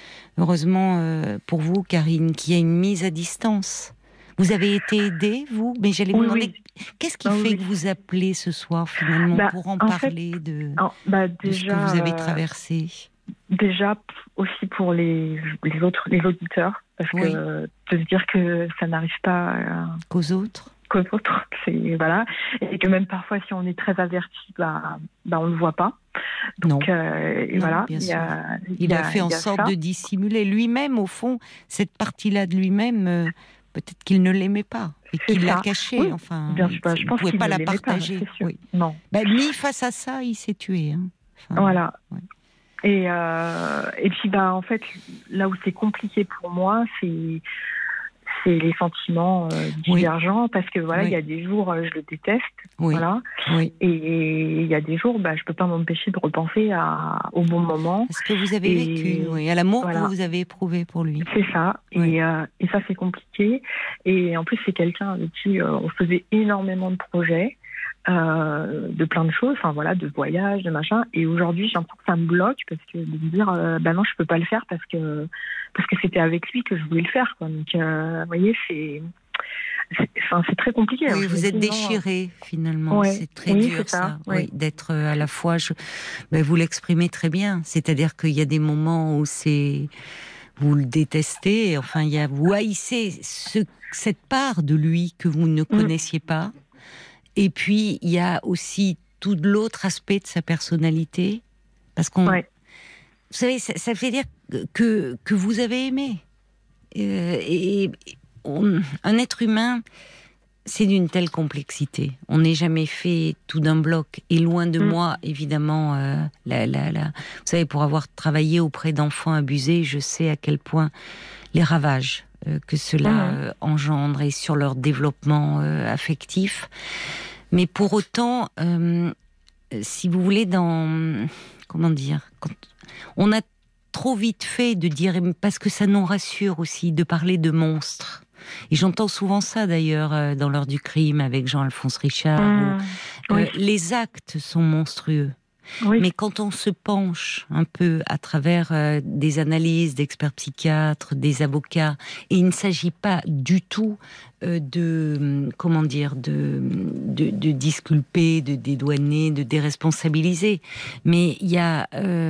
Karine, qu'il y a une mise à distance. Vous avez été aidée, vous ? Mais j'allais vous demander, qu'est-ce qui fait que vous appelez ce soir, finalement, pour en parler de ce que vous avez traversé ? Déjà, aussi pour les auditeurs, parce que de se dire que ça n'arrive pas qu'aux autres, c'est, voilà, et que même parfois, si on est très averti, on ne le voit pas. Donc, voilà, il a fait en sorte de dissimuler lui-même, au fond, cette partie-là de lui-même. Peut-être qu'il ne l'aimait pas et qu'il l'a cachée. Oui, enfin, bien sûr, je pense ne pouvait qu'il pas ne la l'aimait partager. Pas, oui. Non. Mis face à ça, il s'est tué. Voilà. Ouais. Et puis, en fait, là où c'est compliqué pour moi, c'est les sentiments divergents, parce que il y a des jours je le déteste, et il y a des jours je peux pas m'empêcher de repenser au bon moment, ce que vous avez vécu, à l'amour que vous avez éprouvé pour lui. C'est ça, et ça c'est compliqué, et en plus c'est quelqu'un avec qui on faisait énormément de projets, de plein de choses, de voyages, de machin, et aujourd'hui j'ai l'impression que ça me bloque, parce que de me dire non, je peux pas le faire parce que c'était avec lui que je voulais le faire, quoi. Donc vous voyez, c'est très compliqué. Oui, vous êtes déchiré finalement, c'est très dur ça. D'être à la fois, vous l'exprimez très bien, c'est-à-dire qu'il y a des moments où vous le détestez, vous haïssez cette part de lui que vous ne connaissiez pas. Et puis, il y a aussi tout l'autre aspect de sa personnalité. Parce qu'on... Vous savez, ça veut dire que vous avez aimé. Un être humain, c'est d'une telle complexité. On n'est jamais fait tout d'un bloc. Et loin de moi, évidemment, vous savez, pour avoir travaillé auprès d'enfants abusés, je sais à quel point les ravages que cela engendre et sur leur développement affectif. Mais pour autant, si vous voulez, on a trop vite fait de dire, parce que ça nous rassure aussi, de parler de monstres. Et j'entends souvent ça d'ailleurs dans l'heure du crime avec Jean-Alphonse Richard. Les actes sont monstrueux. Oui. Mais quand on se penche un peu à travers des analyses d'experts psychiatres, des avocats, et il ne s'agit pas du tout de disculper, de dédouaner, de déresponsabiliser. Mais il y a,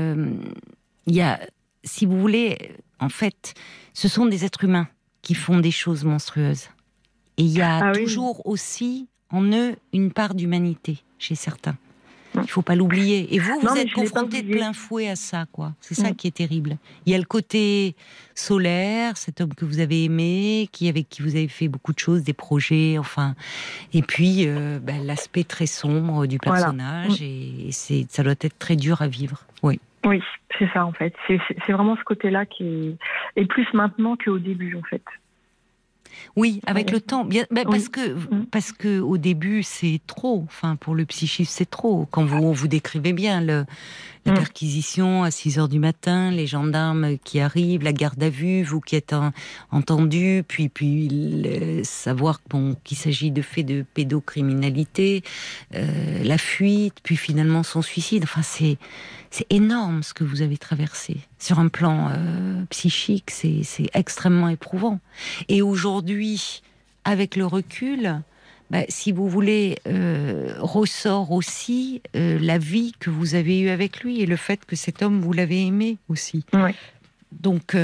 si vous voulez, en fait, ce sont des êtres humains qui font des choses monstrueuses. Et il y a toujours aussi en eux une part d'humanité chez certains. Il ne faut pas l'oublier. Et vous êtes confronté de plein fouet à ça, quoi. C'est ça qui est terrible. Il y a le côté solaire, cet homme que vous avez aimé, avec qui vous avez fait beaucoup de choses, des projets, et puis l'aspect très sombre du personnage. Et ça doit être très dur à vivre. Oui. Oui, c'est ça en fait. C'est vraiment ce côté-là qui est plus maintenant qu'au début en fait. Oui, avec le temps. Bien, Oui. parce que au début c'est trop. Enfin, pour le psychisme c'est trop. Quand vous décrivez bien la perquisition à 6h du matin, les gendarmes qui arrivent, la garde à vue, vous qui êtes entendu, puis savoir qu'il s'agit de faits de pédocriminalité, la fuite, puis finalement son suicide. Enfin, c'est énorme ce que vous avez traversé. Sur un plan psychique, c'est extrêmement éprouvant. Et aujourd'hui, avec le recul, si vous voulez, ressort aussi la vie que vous avez eue avec lui et le fait que cet homme, vous l'avez aimé aussi. Oui. Donc,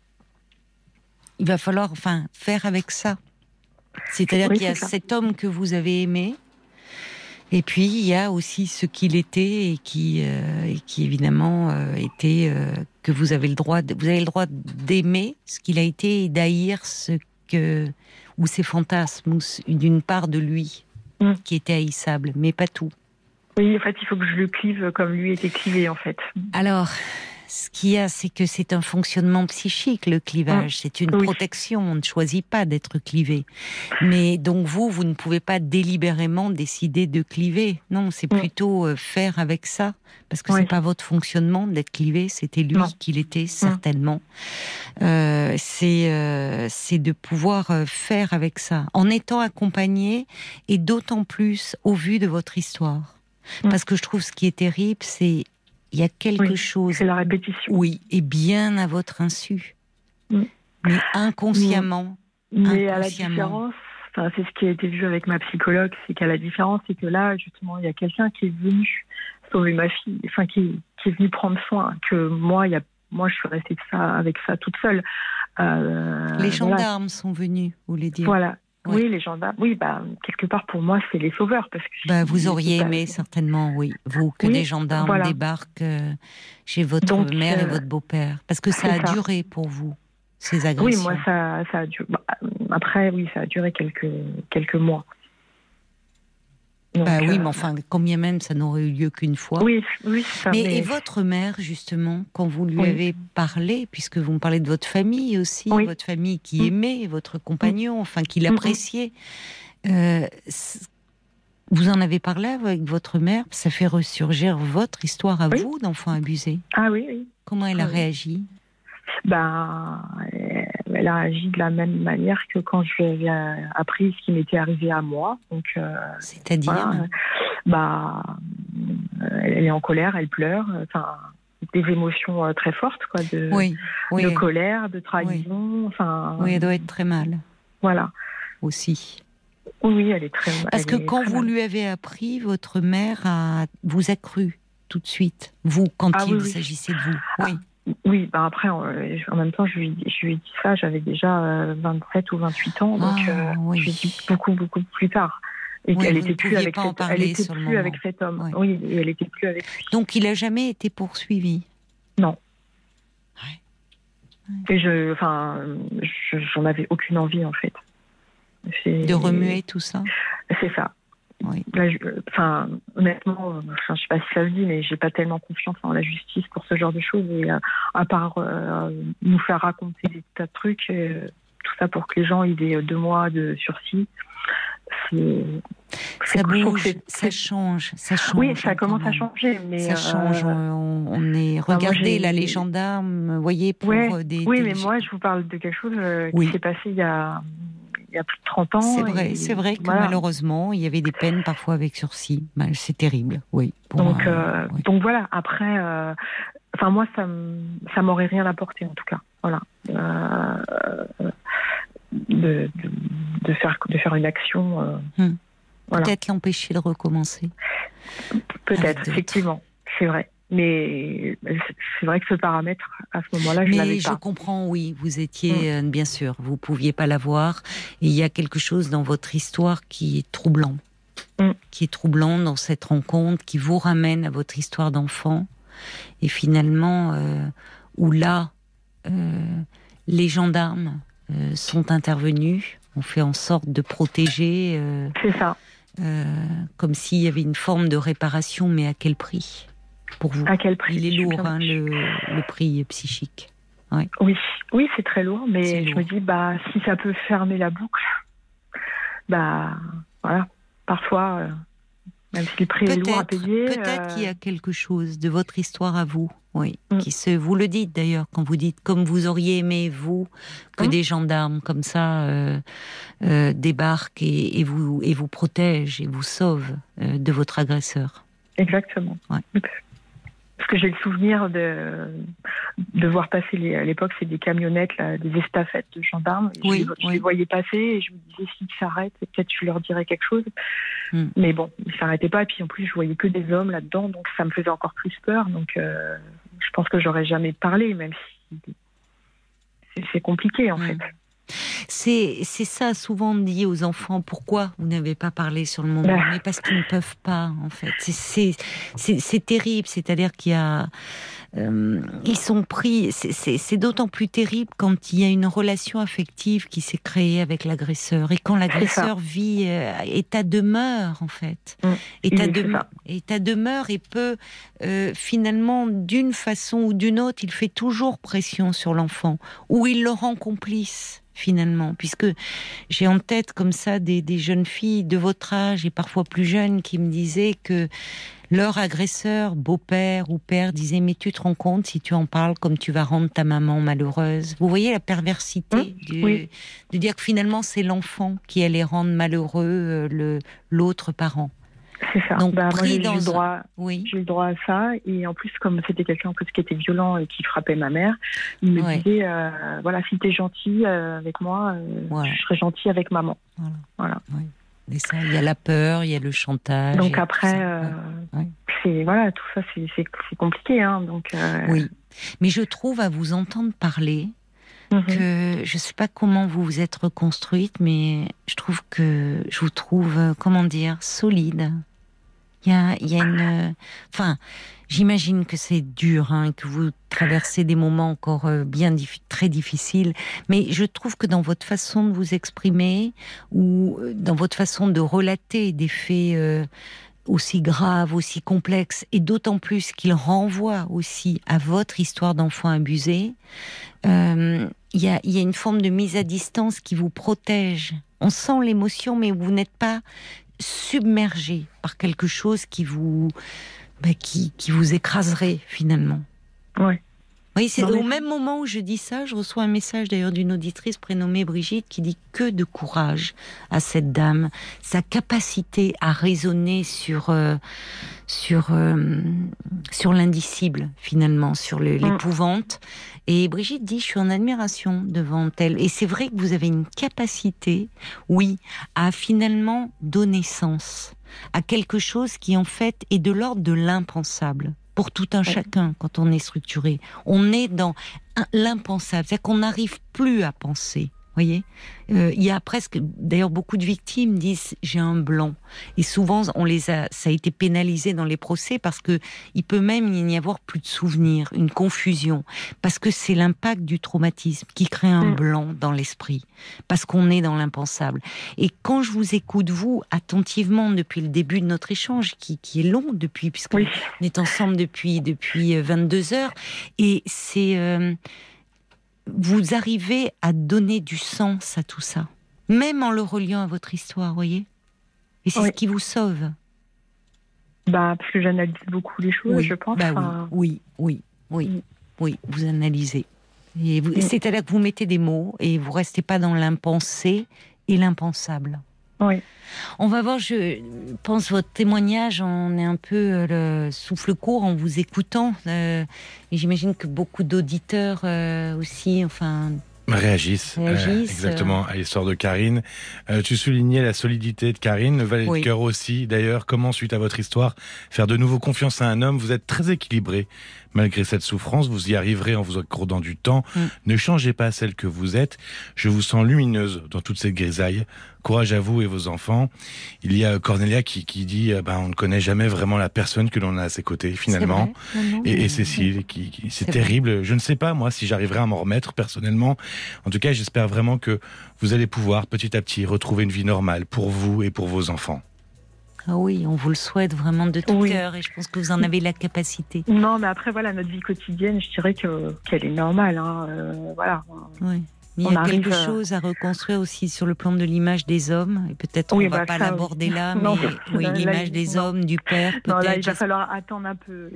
il va falloir faire avec ça. C'est-à-dire qu'il y a cet homme que vous avez aimé, et puis il y a aussi ce qu'il était et qui évidemment était que vous avez le droit d'aimer ce qu'il a été et d'haïr ou ses fantasmes, ou d'une part de lui qui était haïssable, mais pas tout. Oui, en fait, il faut que je le clive comme lui était clivé, en fait. Alors, ce qu'il y a, c'est que c'est un fonctionnement psychique, le clivage. C'est une protection. On ne choisit pas d'être clivé. Mais donc vous ne pouvez pas délibérément décider de cliver. Non, c'est plutôt faire avec ça. Parce que c'est pas votre fonctionnement d'être clivé. C'était lui qui l'était, certainement. C'est de pouvoir faire avec ça. En étant accompagné, et d'autant plus au vu de votre histoire. Parce que je trouve ce qui est terrible, c'est il y a quelque chose. C'est la répétition. Oui, et bien à votre insu. Mais inconsciemment. Mais à la différence, c'est ce qui a été vu avec ma psychologue, c'est qu'à la différence, c'est que là, justement, il y a quelqu'un qui est venu sauver ma fille, qui est venu prendre soin, que moi, je suis restée avec ça toute seule. Les gendarmes sont venus, vous voulez dire. Voilà. Ouais. Oui, les gendarmes. Oui, quelque part pour moi, c'est les sauveurs parce que. Vous auriez aimé certainement, vous, que des gendarmes débarquent chez votre mère et votre beau-père, parce que ça a duré pour vous ces agressions. Oui, moi ça a duré. Après, ça a duré quelques mois. Donc, oui, mais enfin, combien même ça n'aurait eu lieu qu'une fois. Oui, ça. Mais et votre mère, justement, quand vous lui avez parlé, puisque vous me parlez de votre famille aussi, votre famille qui aimait votre compagnon, qui l'appréciait, vous en avez parlé avec votre mère? Ça fait ressurgir votre histoire à vous d'enfant abusé. Ah oui. Comment elle a réagi? Elle a agi de la même manière que quand je lui avais appris ce qui m'était arrivé à moi. Donc, c'est-à-dire elle est en colère, elle pleure. Des émotions très fortes, de colère, de trahison. Oui, elle doit être très mal. Voilà. Aussi. Oui, elle est très mal. Parce que quand vous lui avez appris, votre mère vous a cru tout de suite. Vous, quand il s'agissait de vous. Oui, après, en même temps, je lui ai dit ça, j'avais déjà 27 ou 28 ans, donc je lui ai dit beaucoup, beaucoup plus tard. Et qu'elle n'était plus avec cet homme. Ouais. Oui, et elle n'était plus avec lui. Donc, il n'a jamais été poursuivi? Non. Et j'en avais aucune envie, en fait. De remuer tout ça? C'est ça. Oui. Là, honnêtement, je ne sais pas si ça se dit, mais j'ai pas tellement confiance en la justice pour ce genre de choses. Et à part nous faire raconter des tas de trucs, tout ça pour que les gens aient 2 mois de sursis, ça bouge, ça change. Oui, ça commence à changer, mais ça change. On est. Regardez là, les gendarmes, vous voyez, pour des. Oui, mais moi, je vous parle de quelque chose qui s'est passé il y a plus de 30 ans. C'est vrai que malheureusement, il y avait des peines parfois avec sursis. C'est terrible, oui. Donc voilà, après, moi, ça m'aurait rien apporté, en tout cas. Voilà. De faire une action. Peut-être l'empêcher de recommencer. Peut-être, effectivement, c'est vrai. Mais c'est vrai que ce paramètre, à ce moment-là, je l'avais pas. Mais je comprends, oui, vous étiez, bien sûr, vous pouviez pas l'avoir. Et il y a quelque chose dans votre histoire qui est troublant. Qui est troublant dans cette rencontre, qui vous ramène à votre histoire d'enfant. Et finalement, où là, les gendarmes sont intervenus, ont fait en sorte de protéger. C'est ça. Comme s'il y avait une forme de réparation, mais à quel prix pour vous? À quel prix? Il est lourd, le prix psychique. Oui, c'est très lourd, mais je me dis, si ça peut fermer la boucle, voilà, parfois, même si le prix est lourd à payer. Peut-être qu'il y a quelque chose de votre histoire à vous, vous le dites d'ailleurs, quand vous dites, comme vous auriez aimé, vous, que des gendarmes comme ça débarquent et vous protègent et vous sauvent de votre agresseur. Exactement. Ouais. Parce que j'ai le souvenir de voir passer, à l'époque, c'est des camionnettes, là, des estafettes de gendarmes. Je les voyais passer et je me disais, s'ils s'arrêtent, peut-être je leur dirais quelque chose. Mais bon, ils ne s'arrêtaient pas. Et puis en plus, je voyais que des hommes là-dedans, donc ça me faisait encore plus peur. Donc je pense que j'aurais jamais parlé, même si c'est compliqué en fait. C'est ça, souvent on dit aux enfants, pourquoi vous n'avez pas parlé sur le moment? Mais parce qu'ils ne peuvent pas, en fait. C'est terrible, c'est-à-dire qu'il y a... ils sont pris... C'est d'autant plus terrible quand il y a une relation affective qui s'est créée avec l'agresseur, et quand l'agresseur vit état demeure, en fait. État demeure, et peut, finalement, d'une façon ou d'une autre, il fait toujours pression sur l'enfant, ou il le rend complice, finalement, puisque j'ai en tête comme ça des jeunes filles de votre âge et parfois plus jeunes qui me disaient que leur agresseur, beau-père ou père, disait, mais tu te rends compte, si tu en parles, comme tu vas rendre ta maman malheureuse. Vous voyez la perversité de dire que finalement c'est l'enfant qui allait rendre malheureux l'autre parent. C'est ça. Donc, moi, j'ai eu le droit à ça. Et en plus, comme c'était quelqu'un qui était violent et qui frappait ma mère, il me disait, si t'es gentil avec moi, je serai gentil avec maman. Voilà. Oui. Et ça, il y a la peur, il y a le chantage. Donc après, tout ça, c'est compliqué. Hein, Oui, mais je trouve, à vous entendre parler, que je ne sais pas comment vous vous êtes reconstruite, mais je vous trouve, solide. Il y a une... Enfin, j'imagine que c'est dur, que vous traversez des moments encore très difficiles, mais je trouve que dans votre façon de vous exprimer, ou dans votre façon de relater des faits aussi graves, aussi complexes, et d'autant plus qu'ils renvoient aussi à votre histoire d'enfant abusé, il y a une forme de mise à distance qui vous protège. On sent l'émotion, mais vous n'êtes pas submergé par quelque chose qui vous écraserait finalement. Oui, c'est au même moment où je dis ça, je reçois un message d'ailleurs d'une auditrice prénommée Brigitte qui dit que de courage à cette dame, sa capacité à raisonner sur l'indicible finalement, sur l'épouvante. Et Brigitte dit, je suis en admiration devant elle. Et c'est vrai que vous avez une capacité, à finalement donner sens à quelque chose qui en fait est de l'ordre de l'impensable. Pour tout un chacun, quand on est structuré, on est dans l'impensable, c'est-à-dire qu'on n'arrive plus à penser. Voyez, il y a presque, d'ailleurs, beaucoup de victimes disent j'ai un blanc, et souvent ça a été pénalisé dans les procès parce que il peut même y avoir plus de souvenirs, une confusion, parce que c'est l'impact du traumatisme qui crée un blanc dans l'esprit, parce qu'on est dans l'impensable. Et quand je vous écoute, vous, attentivement depuis le début de notre échange, qui est long depuis, puisqu'on est ensemble depuis 22 heures, et c'est vous arrivez à donner du sens à tout ça, même en le reliant à votre histoire, voyez. Et c'est ce qui vous sauve. Parce que j'analyse beaucoup les choses, je pense. Oui, vous analysez. Et c'est-à-dire que vous mettez des mots et vous restez pas dans l'impensé et l'impensable. Oui. On va voir, je pense, votre témoignage, on est un peu le souffle court en vous écoutant. Et j'imagine que beaucoup d'auditeurs aussi, réagissent exactement à l'histoire de Karine. Tu soulignais la solidité de Karine, le valet de cœur aussi. D'ailleurs, comment, suite à votre histoire, faire de nouveau confiance à un homme? Vous êtes très équilibré. Malgré cette souffrance, vous y arriverez en vous accordant du temps. Ne changez pas celle que vous êtes. Je vous sens lumineuse dans toutes ces grisailles. Courage à vous et vos enfants. Il y a Cornelia qui dit on ne connaît jamais vraiment la personne que l'on a à ses côtés, finalement. Et Cécile, c'est terrible. Vrai. Je ne sais pas, moi, si j'arriverai à m'en remettre personnellement. En tout cas, j'espère vraiment que vous allez pouvoir, petit à petit, retrouver une vie normale pour vous et pour vos enfants. Ah oui, on vous le souhaite vraiment de tout cœur et je pense que vous en avez la capacité. Non, mais après, voilà, notre vie quotidienne, je dirais qu'elle est normale. Hein, voilà. Oui. Mais il y a quelque chose à reconstruire aussi sur le plan de l'image des hommes. Et peut-être on ne va pas l'aborder là, mais l'image des hommes, du père, peut-être. Non, là, il va falloir attendre un peu.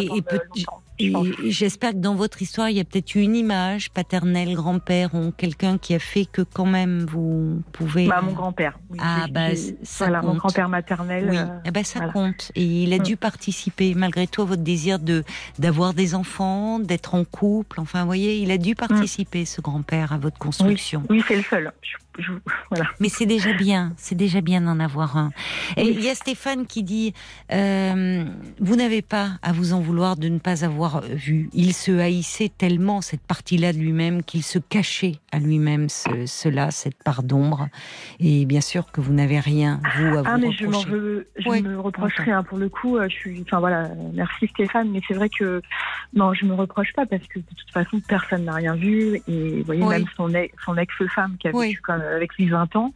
Et j'espère que dans votre histoire, il y a peut-être eu une image paternelle, grand-père, ou quelqu'un qui a fait que quand même vous pouvez... mon grand-père. Oui, ça compte. Mon grand-père maternel. Oui, ça compte. Et il a dû participer, malgré tout, à votre désir d'avoir des enfants, d'être en couple. Enfin, vous voyez, il a dû participer, ce grand-père, à votre construction. Oui, c'est le seul. Voilà. Mais c'est déjà bien d'en avoir un. Et il y a Stéphane qui dit vous n'avez pas à vous en vouloir de ne pas avoir vu. Il se haïssait tellement cette partie-là de lui-même qu'il se cachait à lui-même cette part d'ombre. Et bien sûr que vous n'avez rien, vous, à vous reprocher. Je me reproche rien. Pour le coup, merci Stéphane, mais c'est vrai que non, je me reproche pas parce que de toute façon, personne n'a rien vu. Et vous voyez, même son ex-femme qui a vécu avec lui 20 ans,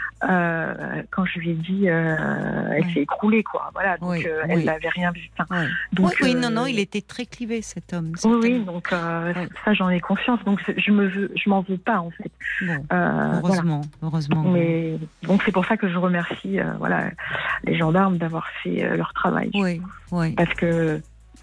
quand je lui ai dit, elle s'est écroulée, quoi. Voilà, donc elle n'avait rien vu. Enfin, donc, non, il était très clivé, cet homme. Oui, donc ça, j'en ai conscience. Donc je m'en veux pas, en fait. Bon, heureusement. Mais donc c'est pour ça que je remercie, les gendarmes d'avoir fait leur travail. Oui. Parce que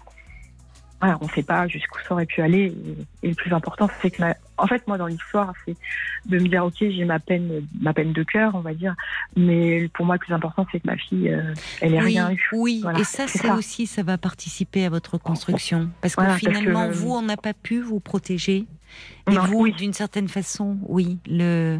on ne sait pas jusqu'où ça aurait pu aller. Et le plus important, c'est que en fait, moi, dans l'histoire, c'est de me dire, ok, j'ai ma peine de cœur, on va dire. Mais pour moi, le plus important, c'est que ma fille, elle ait rien eu. Oui, voilà, et ça, aussi, ça va participer à votre construction. Parce que finalement, vous, on n'a pas pu vous protéger. Et vous, d'une certaine façon, le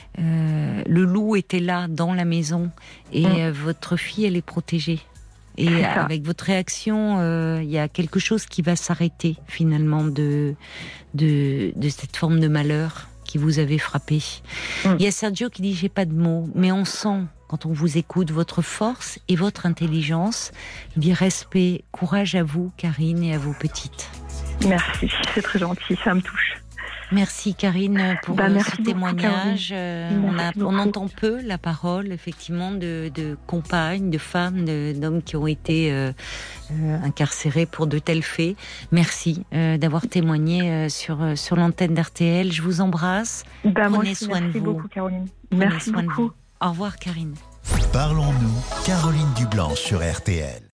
loup était là, dans la maison. Et votre fille, elle est protégée. Et avec votre réaction, il y a quelque chose qui va s'arrêter finalement de cette forme de malheur qui vous avait frappé. Il y a Sergio qui dit j'ai pas de mots, mais on sent quand on vous écoute votre force et votre intelligence. Il dit respect, courage à vous, Karine, et à vos petites. Merci, c'est très gentil, ça me touche. Merci Karine pour ce témoignage. On entend peu la parole effectivement de compagnes, de femmes, d'hommes qui ont été incarcérés pour de tels faits. Merci d'avoir témoigné sur l'antenne d'RTL. Je vous embrasse. Prenez soin de vous. Merci beaucoup Caroline. Merci beaucoup. Au revoir Karine. Parlons-nous, Caroline Dublanche sur RTL.